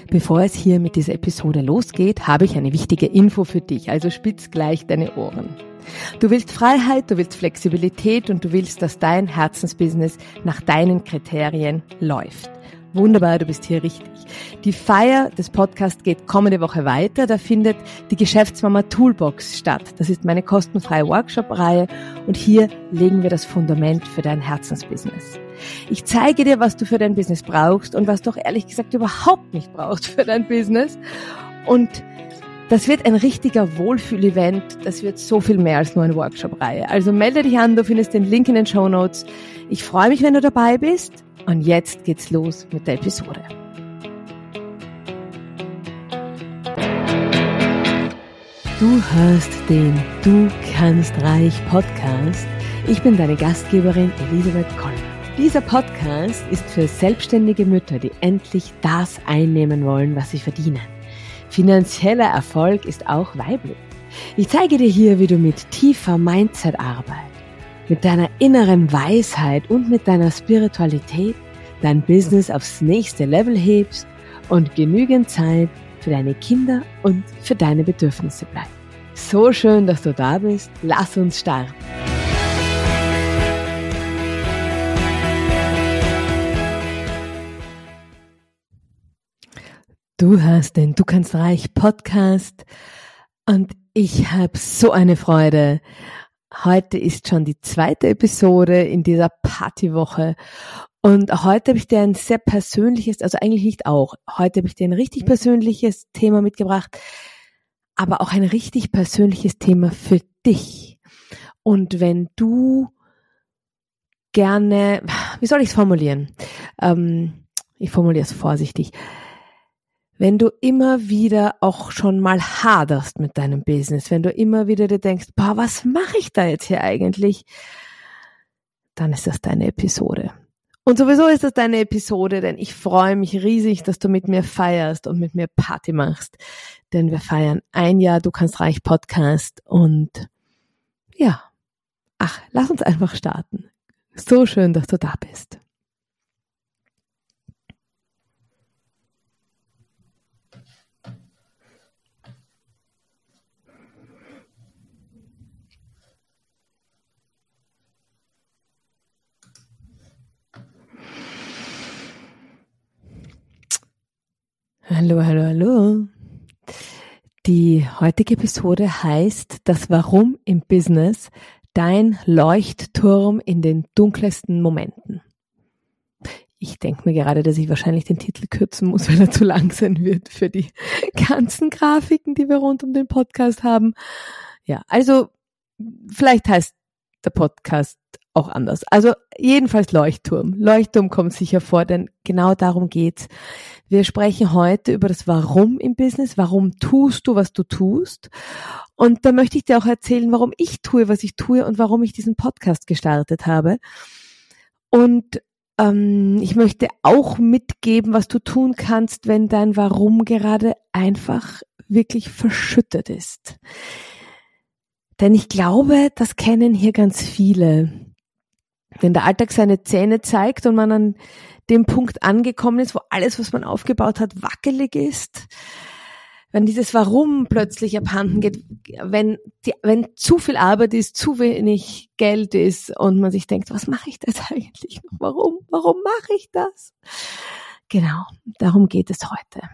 Bevor es hier mit dieser Episode losgeht, habe ich eine wichtige Info für dich, also spitz gleich deine Ohren. Du willst Freiheit, du willst Flexibilität und du willst, dass dein Herzensbusiness nach deinen Kriterien läuft. Wunderbar, du bist hier richtig. Die Feier des Podcasts geht kommende Woche weiter. Da findet die Geschäftsmama Toolbox statt. Das ist meine kostenfreie Workshop-Reihe und hier legen wir das Fundament für dein Herzensbusiness. Ich zeige dir, was du für dein Business brauchst und was du auch ehrlich gesagt überhaupt nicht brauchst für dein Business. Und das wird ein richtiger Wohlfühl-Event. Das wird so viel mehr als nur eine Workshop-Reihe. Also melde dich an, du findest den Link in den Shownotes. Ich freue mich, wenn du dabei bist. Und jetzt geht's los mit der Episode. Du hörst den Du kannst reich Podcast. Ich bin deine Gastgeberin Elisabeth Koller. Dieser Podcast ist für selbstständige Mütter, die endlich das einnehmen wollen, was sie verdienen. Finanzieller Erfolg ist auch weiblich. Ich zeige dir hier, wie du mit tiefer Mindset-Arbeit, mit deiner inneren Weisheit und mit deiner Spiritualität dein Business aufs nächste Level hebst und genügend Zeit für deine Kinder und für deine Bedürfnisse bleibt. So schön, dass du da bist. Lass uns starten. Du hörst den Du kannst reich Podcast und ich habe so eine Freude. Heute ist schon die 2. Episode in dieser Partywoche und heute habe ich dir ein sehr persönliches, also eigentlich nicht auch, heute habe ich dir ein richtig persönliches Thema mitgebracht, aber auch ein richtig persönliches Thema für dich. Und wenn du gerne, wie soll ich es formulieren? Ich formuliere es vorsichtig. Wenn du immer wieder auch schon mal haderst mit deinem Business, wenn du immer wieder dir denkst, was mache ich da jetzt hier eigentlich? Dann ist das deine Episode. Und sowieso ist das deine Episode, denn ich freue mich riesig, dass du mit mir feierst und mit mir Party machst. Denn wir feiern 1 Jahr Du kannst reich Podcast und ja, lass uns einfach starten. So schön, dass du da bist. Hallo. Die heutige Episode heißt Das Warum im Business, dein Leuchtturm in den dunkelsten Momenten. Ich denke mir gerade, dass ich wahrscheinlich den Titel kürzen muss, weil er zu lang sein wird für die ganzen Grafiken, die wir rund um den Podcast haben. Ja, also vielleicht heißt der Podcast auch anders. Also jedenfalls Leuchtturm. Leuchtturm kommt sicher vor, denn genau darum geht's. Wir sprechen heute über das Warum im Business. Warum tust du, was du tust? Und da möchte ich dir auch erzählen, warum ich tue, was ich tue und warum ich diesen Podcast gestartet habe. Und ich möchte auch mitgeben, was du tun kannst, wenn dein Warum gerade einfach wirklich verschüttet ist. Denn ich glaube, das kennen hier ganz viele. Wenn der Alltag seine Zähne zeigt und man an dem Punkt angekommen ist, wo alles, was man aufgebaut hat, wackelig ist, wenn dieses Warum plötzlich abhanden geht, wenn zu viel Arbeit ist, zu wenig Geld ist und man sich denkt, was mache ich da jetzt eigentlich noch? Warum mache ich das? Genau, darum geht es heute.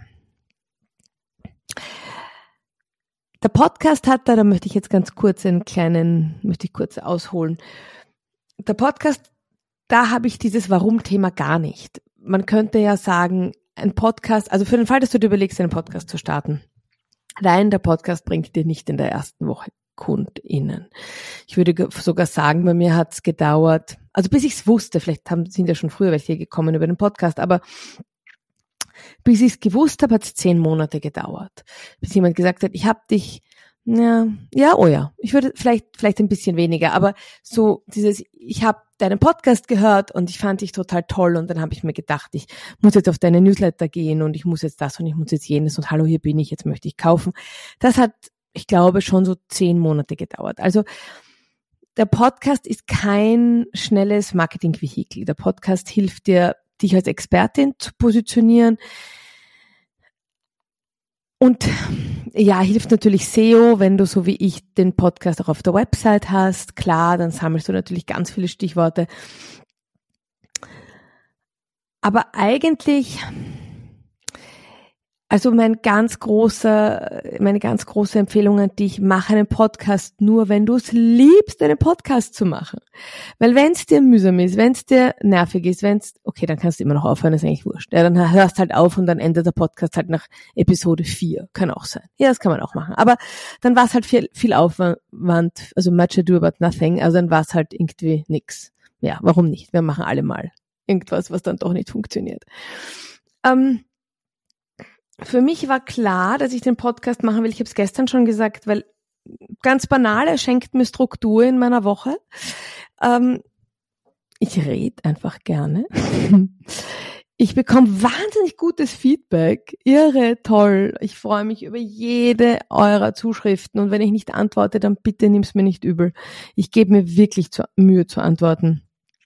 Der Podcast da möchte ich jetzt ganz kurz kurz ausholen. Der Podcast, da habe ich dieses Warum-Thema gar nicht. Man könnte ja sagen, ein Podcast, also für den Fall, dass du dir überlegst, einen Podcast zu starten. Nein, der Podcast bringt dir nicht in der ersten Woche KundInnen. Ich würde sogar sagen, bei mir hat es gedauert, also bis ich es wusste, vielleicht sind ja schon früher welche gekommen über den Podcast, aber bis ich es gewusst habe, hat es 10 Monate gedauert. Bis jemand gesagt hat, ich habe dich, ich würde vielleicht ein bisschen weniger, aber so ich habe deinen Podcast gehört und ich fand dich total toll und dann habe ich mir gedacht, ich muss jetzt auf deine Newsletter gehen und ich muss jetzt das und ich muss jetzt jenes und hallo, hier bin ich, jetzt möchte ich kaufen. Das hat, ich glaube, schon so 10 Monate gedauert. Also der Podcast ist kein schnelles Marketing-Vehikel. Der Podcast hilft dir, dich als Expertin zu positionieren. Und ja, hilft natürlich SEO, wenn du so wie ich den Podcast auch auf der Website hast. Klar, dann sammelst du natürlich ganz viele Stichworte. Aber eigentlich, also meine ganz große Empfehlung an dich, mach einen Podcast nur, wenn du es liebst, einen Podcast zu machen. Weil wenn es dir mühsam ist, wenn es dir nervig ist, okay, dann kannst du immer noch aufhören, ist eigentlich wurscht. Ja, dann hörst halt auf und dann endet der Podcast halt nach Episode 4. Kann auch sein. Ja, das kann man auch machen. Aber dann war es halt viel Aufwand, also much ado about nothing, also dann war es halt irgendwie nix. Ja, warum nicht? Wir machen alle mal irgendwas, was dann doch nicht funktioniert. Für mich war klar, dass ich den Podcast machen will. Ich habe es gestern schon gesagt, weil ganz banal, er schenkt mir Struktur in meiner Woche. Ich rede einfach gerne. Ich bekomme wahnsinnig gutes Feedback. Irre, toll. Ich freue mich über jede eurer Zuschriften. Und wenn ich nicht antworte, dann bitte nimm's mir nicht übel. Ich gebe mir wirklich Mühe zu antworten.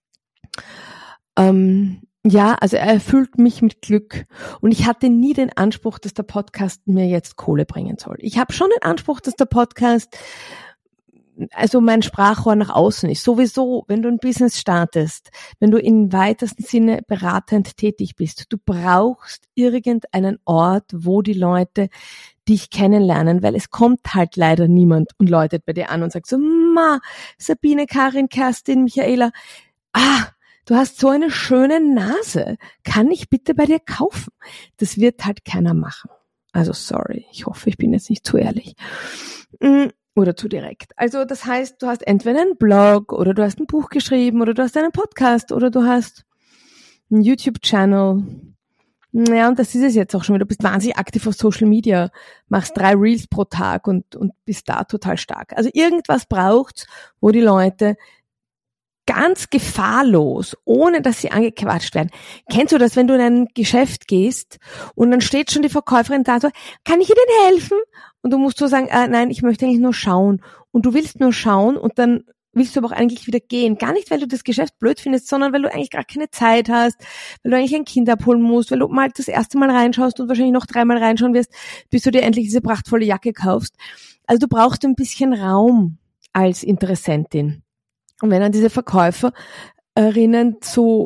Ja, also er erfüllt mich mit Glück und ich hatte nie den Anspruch, dass der Podcast mir jetzt Kohle bringen soll. Ich habe schon den Anspruch, dass der Podcast also mein Sprachrohr nach außen ist. Sowieso, wenn du ein Business startest, wenn du im weitesten Sinne beratend tätig bist, du brauchst irgendeinen Ort, wo die Leute dich kennenlernen, weil es kommt halt leider niemand und läutet bei dir an und sagt so, Sabine, Karin, Kerstin, Michaela, du hast so eine schöne Nase. Kann ich bitte bei dir kaufen? Das wird halt keiner machen. Also sorry, ich hoffe, ich bin jetzt nicht zu ehrlich. Oder zu direkt. Also das heißt, du hast entweder einen Blog oder du hast ein Buch geschrieben oder du hast einen Podcast oder du hast einen YouTube-Channel. Ja, und das ist es jetzt auch schon wieder. Du bist wahnsinnig aktiv auf Social Media, machst 3 Reels pro Tag und bist da total stark. Also irgendwas braucht's, wo die Leute ganz gefahrlos, ohne dass sie angequatscht werden. Kennst du das, wenn du in ein Geschäft gehst und dann steht schon die Verkäuferin da so, kann ich Ihnen helfen? Und du musst so sagen, nein, ich möchte eigentlich nur schauen. Und du willst nur schauen und dann willst du aber auch eigentlich wieder gehen. Gar nicht, weil du das Geschäft blöd findest, sondern weil du eigentlich gar keine Zeit hast, weil du eigentlich ein Kind abholen musst, weil du mal das erste Mal reinschaust und wahrscheinlich noch 3-mal reinschauen wirst, bis du dir endlich diese prachtvolle Jacke kaufst. Also du brauchst ein bisschen Raum als Interessentin. Und wenn dann diese Verkäuferinnen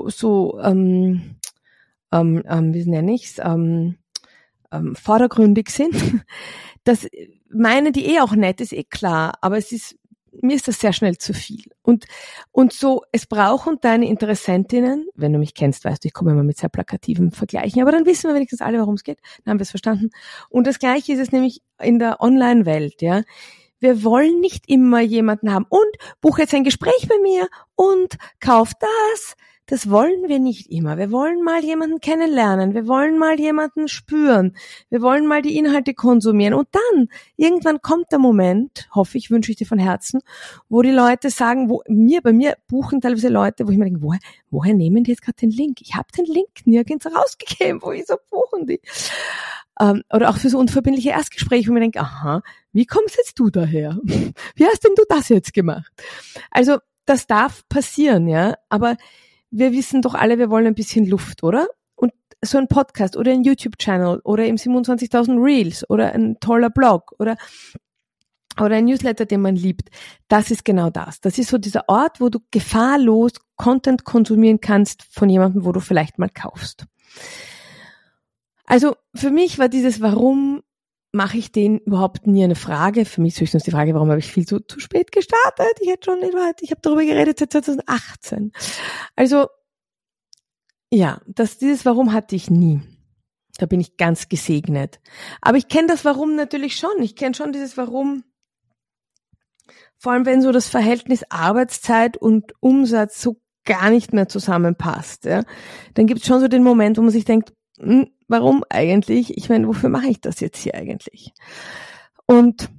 wie nenne ich's, vordergründig sind, das meinen die auch nett, ist klar, aber mir ist das sehr schnell zu viel. Und so, es brauchen deine Interessentinnen, wenn du mich kennst, weißt du, ich komme immer mit sehr plakativen Vergleichen, aber dann wissen wir wenigstens alle, worum es geht, dann haben wir es verstanden. Und das Gleiche ist es nämlich in der Online-Welt, ja. Wir wollen nicht immer jemanden haben und buch jetzt ein Gespräch bei mir und kauf das. Das wollen wir nicht immer. Wir wollen mal jemanden kennenlernen. Wir wollen mal jemanden spüren. Wir wollen mal die Inhalte konsumieren. Und dann, irgendwann kommt der Moment, hoffe ich, wünsche ich dir von Herzen, wo die Leute sagen, bei mir buchen teilweise Leute, wo ich mir denke, woher nehmen die jetzt gerade den Link? Ich habe den Link nirgends rausgegeben, wieso buchen die? Oder auch für so unverbindliche Erstgespräche, wo man denkt, wie kommst jetzt du daher? Wie hast denn du das jetzt gemacht? Also, das darf passieren, ja, aber wir wissen doch alle, wir wollen ein bisschen Luft, oder? Und so ein Podcast oder ein YouTube-Channel oder eben 27.000 Reels oder ein toller Blog oder ein Newsletter, den man liebt, das ist genau das. Das ist so dieser Ort, wo du gefahrlos Content konsumieren kannst von jemandem, wo du vielleicht mal kaufst. Also für mich war dieses Warum mache ich den überhaupt nie eine Frage. Für mich ist höchstens die Frage, warum habe ich viel zu spät gestartet? Ich habe darüber geredet seit 2018. Also ja, dieses Warum hatte ich nie. Da bin ich ganz gesegnet. Aber ich kenne das Warum natürlich schon. Ich kenne schon dieses Warum, vor allem wenn so das Verhältnis Arbeitszeit und Umsatz so gar nicht mehr zusammenpasst. Ja? Dann gibt es schon so den Moment, wo man sich denkt, warum eigentlich? Ich meine, wofür mache ich das jetzt hier eigentlich? Und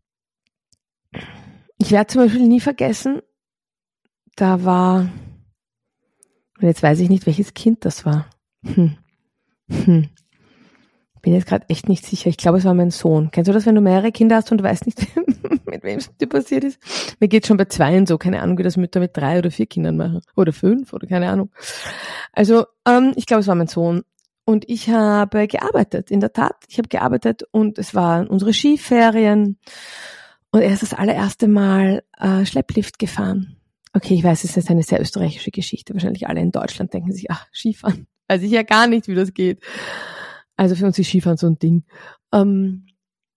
ich werde zum Beispiel nie vergessen, da war, und jetzt weiß ich nicht, welches Kind das war. Bin jetzt gerade echt nicht sicher. Ich glaube, es war mein Sohn. Kennst du das, wenn du mehrere Kinder hast und du weißt nicht, mit wem es dir passiert ist? Mir geht's schon bei 2 so. Keine Ahnung, wie das Mütter mit 3 oder 4 Kindern machen. Oder 5 oder keine Ahnung. Also, ich glaube, es war mein Sohn. und ich habe gearbeitet, in der Tat. Ich habe gearbeitet und es waren unsere Skiferien und er ist das allererste Mal Schlepplift gefahren. Okay, ich weiß, es ist eine sehr österreichische Geschichte. Wahrscheinlich alle in Deutschland denken sich, ach, Skifahren. Weiß ich ja gar nicht, wie das geht. Also für uns ist Skifahren so ein Ding. Und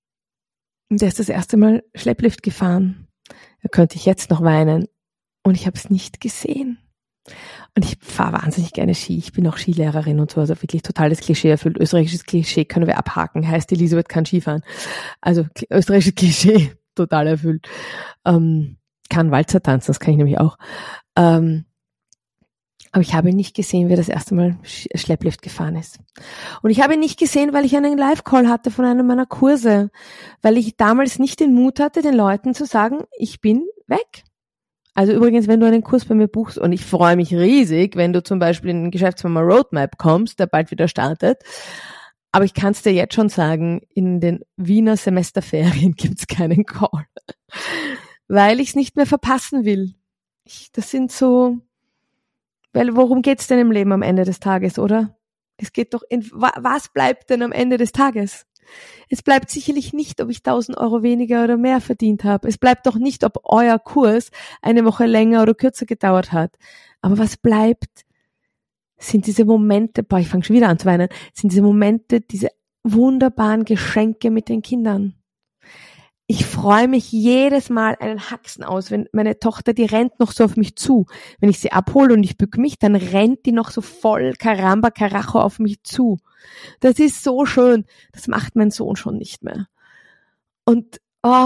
er ist das erste Mal Schlepplift gefahren. Da könnte ich jetzt noch weinen. Und ich habe es nicht gesehen. Und ich fahre wahnsinnig gerne Ski. Ich bin auch Skilehrerin und so. Also wirklich totales Klischee erfüllt. Österreichisches Klischee können wir abhaken. Heißt, Elisabeth kann Skifahren. Also österreichisches Klischee total erfüllt. Kann Walzer tanzen, das kann ich nämlich auch. Aber ich habe ihn nicht gesehen, wie er das erste Mal Schlepplift gefahren ist. Und ich habe ihn nicht gesehen, weil ich einen Live-Call hatte von einem meiner Kurse. Weil ich damals nicht den Mut hatte, den Leuten zu sagen, ich bin weg. Also übrigens, wenn du einen Kurs bei mir buchst, und ich freue mich riesig, wenn du zum Beispiel in den Geschäftsmama Roadmap kommst, der bald wieder startet. Aber ich kann es dir jetzt schon sagen, in den Wiener Semesterferien gibt's keinen Call. Weil ich es nicht mehr verpassen will. Das sind so, weil worum geht's denn im Leben am Ende des Tages, oder? Es geht doch was bleibt denn am Ende des Tages? Es bleibt sicherlich nicht, ob ich 1.000 Euro weniger oder mehr verdient habe. Es bleibt doch nicht, ob euer Kurs eine Woche länger oder kürzer gedauert hat. Aber was bleibt, sind diese Momente, ich fange schon wieder an zu weinen, sind diese Momente, diese wunderbaren Geschenke mit den Kindern. Ich freue mich jedes Mal einen Haxen aus, wenn meine Tochter, die rennt noch so auf mich zu. Wenn ich sie abhole und ich bück mich, dann rennt die noch so voll Caramba, Carajo auf mich zu. Das ist so schön. Das macht mein Sohn schon nicht mehr. Und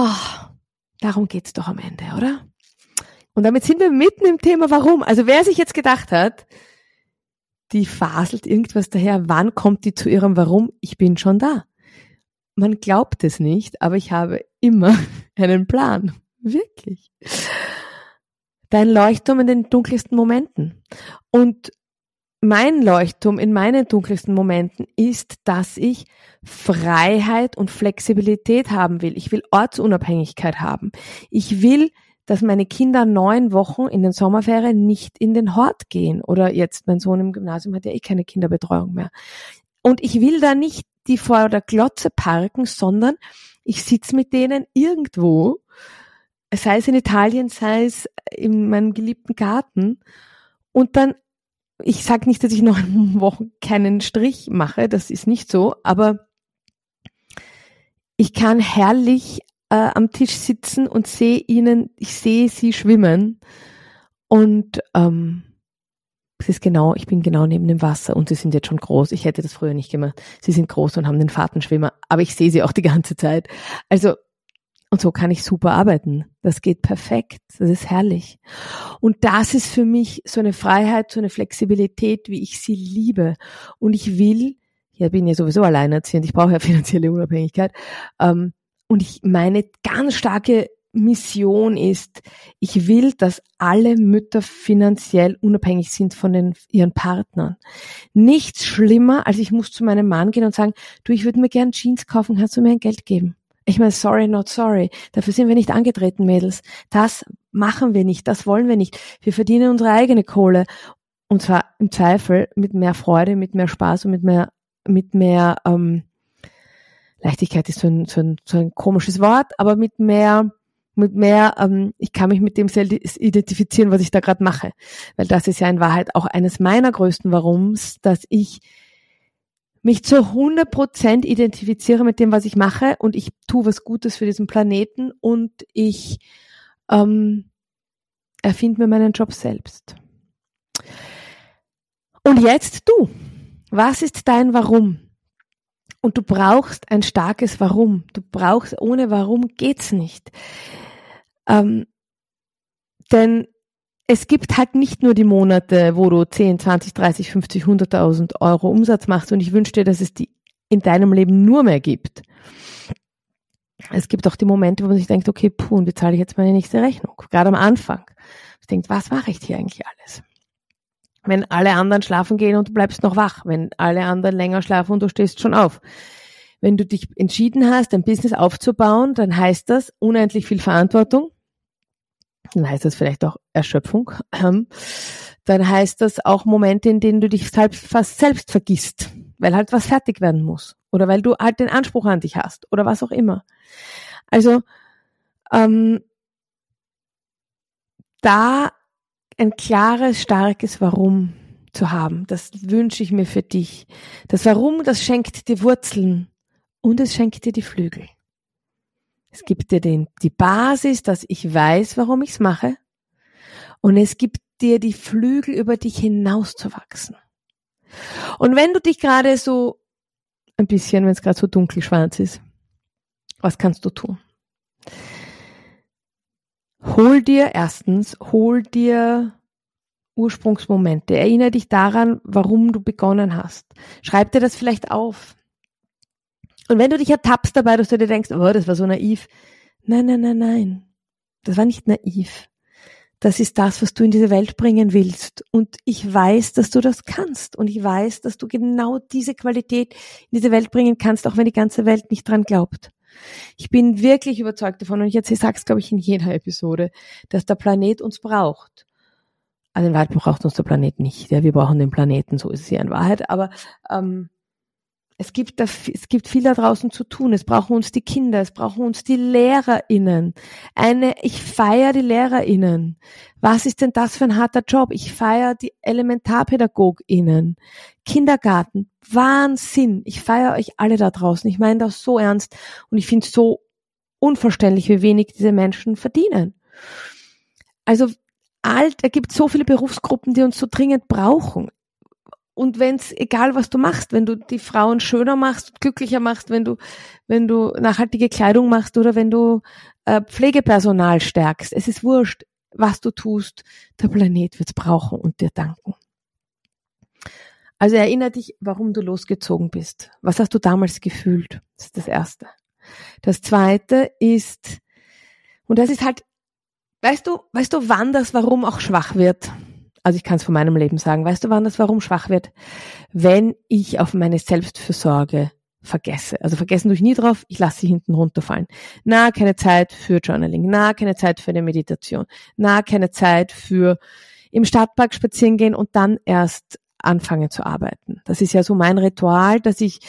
darum geht's doch am Ende, oder? Und damit sind wir mitten im Thema Warum. Also wer sich jetzt gedacht hat, die faselt irgendwas daher, wann kommt die zu ihrem Warum? Ich bin schon da. Man glaubt es nicht, aber ich habe immer einen Plan. Wirklich. Dein Leuchtturm in den dunkelsten Momenten. Und mein Leuchtturm in meinen dunkelsten Momenten ist, dass ich Freiheit und Flexibilität haben will. Ich will Ortsunabhängigkeit haben. Ich will, dass meine Kinder 9 Wochen in den Sommerferien nicht in den Hort gehen. Oder jetzt, mein Sohn im Gymnasium hat ja keine Kinderbetreuung mehr. Und ich will da nicht die vor der Glotze parken, sondern ich sitze mit denen irgendwo, sei es in Italien, sei es in meinem geliebten Garten. Und dann, ich sage nicht, dass ich 9 Wochen keinen Strich mache, das ist nicht so, aber ich kann herrlich am Tisch sitzen und ich sehe sie schwimmen und es ist genau, ich bin genau neben dem Wasser und sie sind jetzt schon groß. Ich hätte das früher nicht gemacht. Sie sind groß und haben den Fahrtenschwimmer, aber ich sehe sie auch die ganze Zeit. Also, und so kann ich super arbeiten. Das geht perfekt. Das ist herrlich. Und das ist für mich so eine Freiheit, so eine Flexibilität, wie ich sie liebe. Und ich will, bin ja sowieso alleinerziehend, ich brauche ja finanzielle Unabhängigkeit. Und meine ganz starke Mission ist, ich will, dass alle Mütter finanziell unabhängig sind von ihren Partnern. Nichts schlimmer, als ich muss zu meinem Mann gehen und sagen, du, ich würde mir gern Jeans kaufen, kannst du mir ein Geld geben? Ich meine, sorry, not sorry. Dafür sind wir nicht angetreten, Mädels. Das machen wir nicht, das wollen wir nicht. Wir verdienen unsere eigene Kohle. Und zwar im Zweifel mit mehr Freude, mit mehr Spaß und mit mehr Leichtigkeit ist so ein komisches Wort, aber mit mehr, ich kann mich mit dem selbst identifizieren, was ich da gerade mache. Weil das ist ja in Wahrheit auch eines meiner größten Warums, dass ich mich zu 100% identifiziere mit dem, was ich mache und ich tue was Gutes für diesen Planeten und ich erfinde mir meinen Job selbst. Und jetzt du. Was ist dein Warum? Und du brauchst ein starkes Warum. Ohne Warum geht's nicht. Denn es gibt halt nicht nur die Monate, wo du 10, 20, 30, 50, 100.000 Euro Umsatz machst und ich wünsche dir, dass es die in deinem Leben nur mehr gibt. Es gibt auch die Momente, wo man sich denkt, okay, und wie zahle ich jetzt meine nächste Rechnung? Gerade am Anfang. Ich denke, was mache ich hier eigentlich alles? Wenn alle anderen schlafen gehen und du bleibst noch wach, wenn alle anderen länger schlafen und du stehst schon auf. Wenn du dich entschieden hast, ein Business aufzubauen, dann heißt das unendlich viel Verantwortung. Dann heißt das vielleicht auch Erschöpfung. Dann heißt das auch Momente, in denen du dich fast selbst vergisst. weil halt was fertig werden muss oder weil du halt den Anspruch an dich hast oder was auch immer. Also da ein klares, starkes Warum zu haben, das wünsche ich mir für dich. Das Warum, das schenkt dir Wurzeln und es schenkt dir die Flügel. Es gibt dir die Basis, dass ich weiß, warum ich es mache, und es gibt dir die Flügel, über dich hinaus zu wachsen. Und wenn du dich gerade so ein bisschen, wenn es gerade so dunkelschwarz ist, was kannst du tun? Hol dir Ursprungsmomente. Erinnere dich daran, warum du begonnen hast. Schreib dir das vielleicht auf. Und wenn du dich ertappst dabei, dass du dir denkst, oh, das war so naiv. Nein. Das war nicht naiv. Das ist das, was du in diese Welt bringen willst. Und ich weiß, dass du das kannst. Und ich weiß, dass du genau diese Qualität in diese Welt bringen kannst, auch wenn die ganze Welt nicht dran glaubt. Ich bin wirklich überzeugt davon, und ich sage es, glaube ich, in jeder Episode, dass der Planet uns braucht. Also in Wahrheit braucht uns der Planet nicht. Ja, wir brauchen den Planeten, so ist es ja in Wahrheit. Aber es gibt viel da draußen zu tun. Es brauchen uns die Kinder, es brauchen uns die LehrerInnen. Ich feiere die LehrerInnen. Was ist denn das für ein harter Job? Ich feiere die ElementarpädagogInnen. Kindergarten, Wahnsinn. Ich feiere euch alle da draußen. Ich meine das so ernst und ich finde es so unverständlich, wie wenig diese Menschen verdienen. Also da gibt es so viele Berufsgruppen, die uns so dringend brauchen. Und egal was du machst, wenn du die Frauen schöner machst, glücklicher machst, wenn du nachhaltige Kleidung machst oder wenn du Pflegepersonal stärkst, es ist wurscht, was du tust, der Planet wird's brauchen und dir danken. Also erinnere dich, warum du losgezogen bist. Was hast du damals gefühlt? Das ist das Erste. Das Zweite ist, und das ist halt, weißt du, wann das Warum auch schwach wird? Also ich kann es von meinem Leben sagen. Weißt du, wann das Warum schwach wird? Wenn ich auf meine Selbstfürsorge vergesse. Also vergessen tue ich nie drauf, ich lasse sie hinten runterfallen. Keine Zeit für Journaling. Keine Zeit für eine Meditation. Keine Zeit für im Stadtpark spazieren gehen und dann erst anfangen zu arbeiten. Das ist ja so mein Ritual, dass ich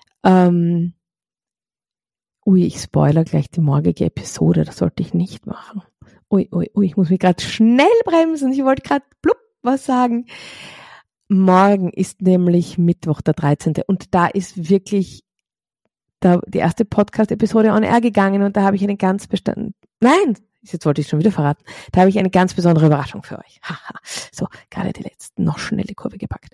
ich spoiler gleich die morgige Episode, das sollte ich nicht machen. Ich muss mich gerade schnell bremsen. Ich wollte gerade was sagen. Morgen ist nämlich Mittwoch, der 13. Und da ist wirklich die erste Podcast-Episode on air gegangen und da habe ich jetzt wollte ich schon wieder verraten. Da habe ich eine ganz besondere Überraschung für euch. So, gerade die letzten, noch schnell die Kurve gepackt.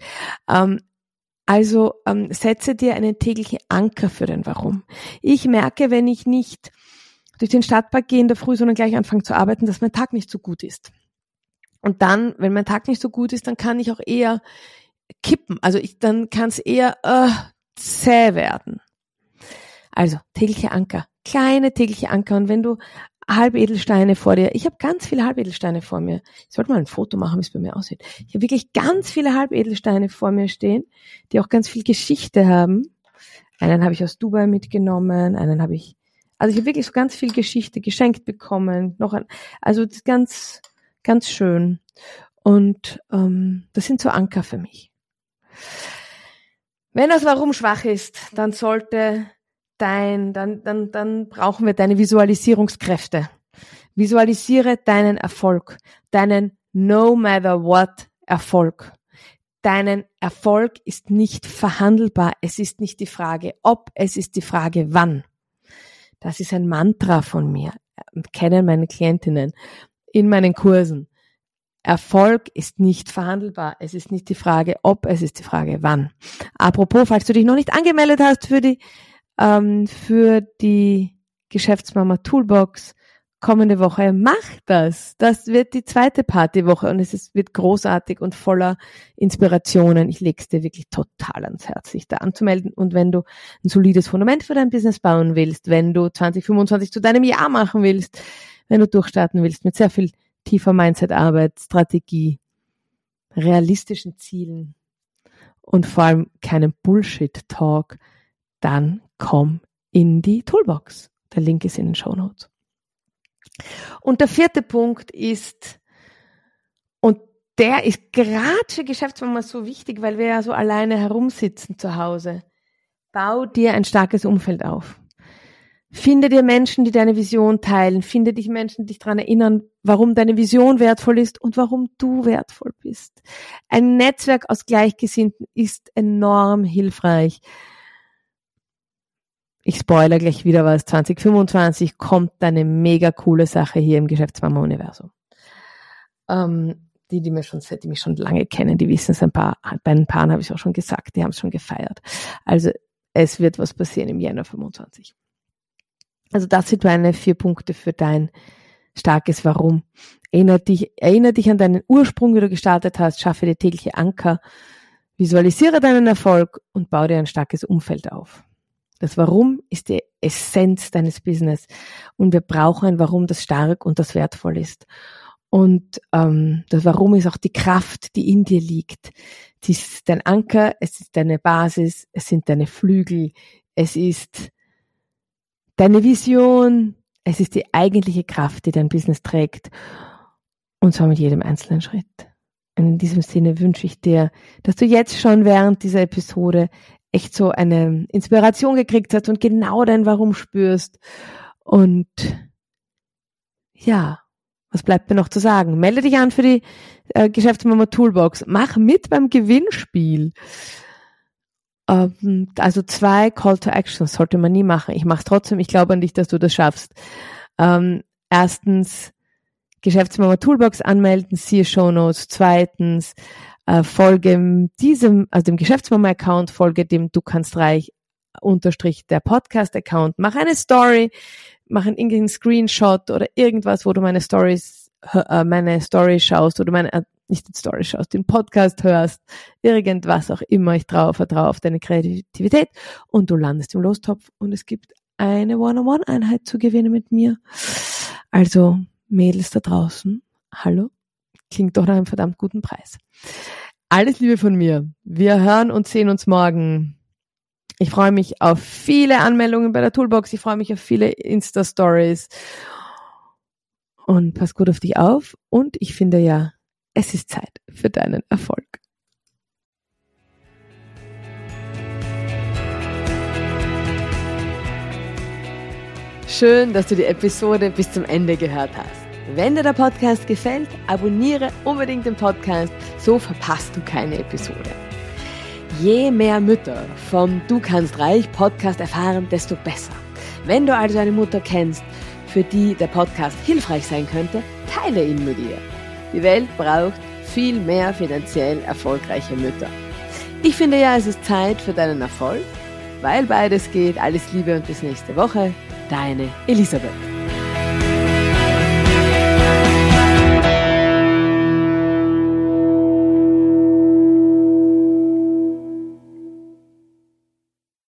Setze dir einen täglichen Anker für dein Warum. Ich merke, wenn ich nicht durch den Stadtpark gehe in der Früh, sondern gleich anfange zu arbeiten, dass mein Tag nicht so gut ist. Und dann, wenn mein Tag nicht so gut ist, dann kann ich auch eher kippen. Dann kann es eher zäh werden. Also tägliche Anker, kleine tägliche Anker. Und wenn du Halbedelsteine vor dir, ich habe ganz viele Halbedelsteine vor mir. Ich sollte mal ein Foto machen, wie es bei mir aussieht. Ich habe wirklich ganz viele Halbedelsteine vor mir stehen, die auch ganz viel Geschichte haben. Einen habe ich aus Dubai mitgenommen, ich habe wirklich so ganz viel Geschichte geschenkt bekommen. Das ist ganz, ganz schön. Und das sind so Anker für mich. Wenn das Warum schwach ist, dann dann brauchen wir deine Visualisierungskräfte. Visualisiere deinen Erfolg, deinen no matter what Erfolg. Deinen Erfolg ist nicht verhandelbar. Es ist nicht die Frage ob, es ist die Frage wann. Das ist ein Mantra von mir. Kennen meine Klientinnen in meinen Kursen. Erfolg ist nicht verhandelbar. Es ist nicht die Frage ob, es ist die Frage wann. Apropos, falls du dich noch nicht angemeldet hast für die Geschäftsmama Toolbox kommende Woche, mach das. Das wird die zweite Partywoche und wird großartig und voller Inspirationen. Ich leg's dir wirklich total ans Herz, sich da anzumelden. Und wenn du ein solides Fundament für dein Business bauen willst, wenn du 2025 zu deinem Jahr machen willst, wenn du durchstarten willst mit sehr viel tiefer Mindset-Arbeit, Strategie, realistischen Zielen und vor allem keinem Bullshit-Talk, dann komm in die Toolbox. Der Link ist in den Shownotes. Und der vierte Punkt ist, und der ist gerade für Geschäftsmama so wichtig, weil wir ja so alleine herumsitzen zu Hause. Bau dir ein starkes Umfeld auf. Finde dir Menschen, die deine Vision teilen. Finde dich Menschen, die dich daran erinnern, warum deine Vision wertvoll ist und warum du wertvoll bist. Ein Netzwerk aus Gleichgesinnten ist enorm hilfreich. Ich spoilere gleich wieder was. 2025 kommt eine mega coole Sache hier im Geschäftsmama-Universum. Die mich schon lange kennen, die wissen es bei ein paar habe ich es auch schon gesagt, die haben es schon gefeiert. Also es wird was passieren im Jänner 25. Also das sind meine 4 Punkte für dein starkes Warum. Erinnere dich an deinen Ursprung, wie du gestartet hast, schaffe dir tägliche Anker, visualisiere deinen Erfolg und baue dir ein starkes Umfeld auf. Das Warum ist die Essenz deines Business und wir brauchen ein Warum, das stark und das wertvoll ist. Und das Warum ist auch die Kraft, die in dir liegt. Es ist dein Anker, es ist deine Basis, es sind deine Flügel, es ist deine Vision, es ist die eigentliche Kraft, die dein Business trägt. Und zwar mit jedem einzelnen Schritt. Und in diesem Sinne wünsche ich dir, dass du jetzt schon während dieser Episode echt so eine Inspiration gekriegt hast und genau dein Warum spürst. Und ja, was bleibt mir noch zu sagen? Melde dich an für die Geschäftsmama Toolbox. Mach mit beim Gewinnspiel. Also 2 Call to Actions sollte man nie machen. Ich mache es trotzdem. Ich glaube an dich, dass du das schaffst. Erstens Geschäftsmama Toolbox anmelden, siehe Shownotes. Zweitens folge dem Geschäftsmama-Account, folge dem Du kannst reich _ der Podcast-Account. Mach eine Story, mach einen irgendeinen Screenshot oder irgendwas, wo du meine Story schaust oder den Podcast hörst, irgendwas auch immer. Ich vertraue auf deine Kreativität und du landest im Lostopf und es gibt eine One-on-One-Einheit zu gewinnen mit mir. Also Mädels da draußen, hallo, klingt doch nach einem verdammt guten Preis. Alles Liebe von mir. Wir hören und sehen uns morgen. Ich freue mich auf viele Anmeldungen bei der Toolbox. Ich freue mich auf viele Insta-Stories. Und pass gut auf dich auf. Und ich finde ja, es ist Zeit für deinen Erfolg. Schön, dass du die Episode bis zum Ende gehört hast. Wenn dir der Podcast gefällt, abonniere unbedingt den Podcast, so verpasst du keine Episode. Je mehr Mütter vom Du kannst reich Podcast erfahren, desto besser. Wenn du also eine Mutter kennst, für die der Podcast hilfreich sein könnte, teile ihn mit ihr. Die Welt braucht viel mehr finanziell erfolgreiche Mütter. Ich finde ja, es ist Zeit für deinen Erfolg, weil beides geht. Alles Liebe und bis nächste Woche. Deine Elisabeth.